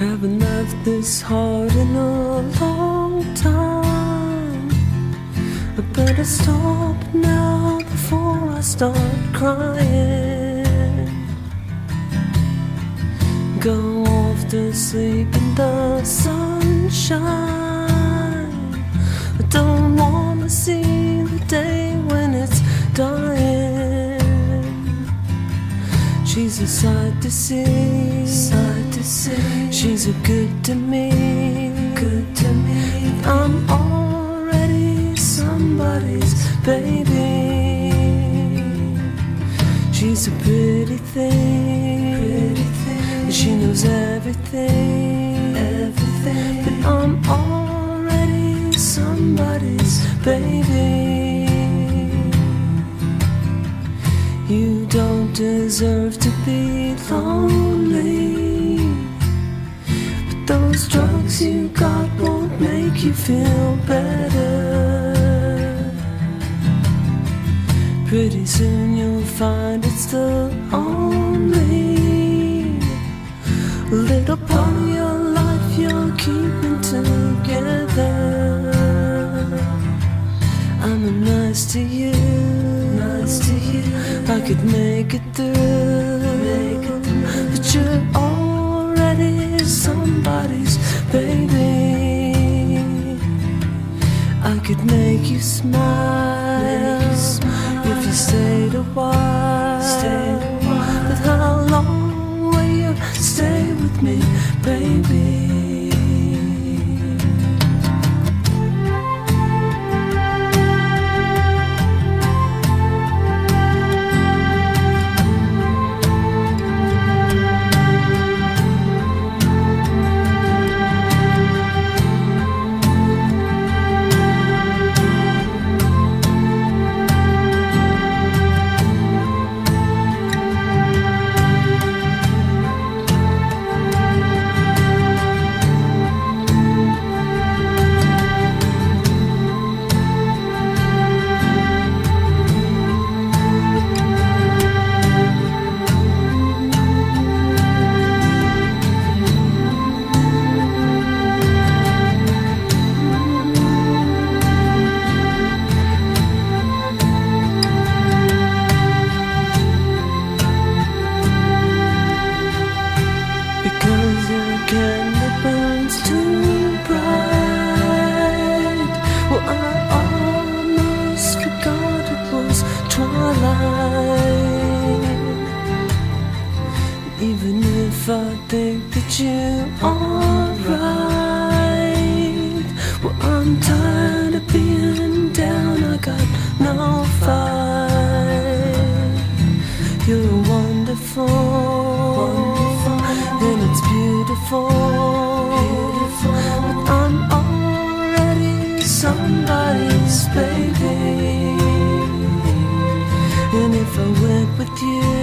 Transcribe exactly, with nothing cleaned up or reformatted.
Haven't left this heart in a long time. I better stop now before I start crying. Go off to sleep in the sunshine. I don't wanna see the day when it's dying. She's a sight to see, sight to see. She's a good to me, good to me. I'm already somebody's baby. She's a pretty thing, pretty thing. She knows everything, everything. But I'm already somebody's baby. You don't deserve to be lonely, but those drugs you got won't make you feel better. Pretty soon you'll find it's the only little part of your life you're keeping together. I'm nice to you, nice to you. I could make it through, make it through. But you're already somebody's baby. I could make you smile, make you smile if you stayed a while. Stayed a while. But how long will you stay with me, baby? Even if I think that you are right, well, I'm tired of being down. I got no fight. You're wonderful, wonderful, and it's beautiful, beautiful. But I'm already somebody's baby. And if I went with you,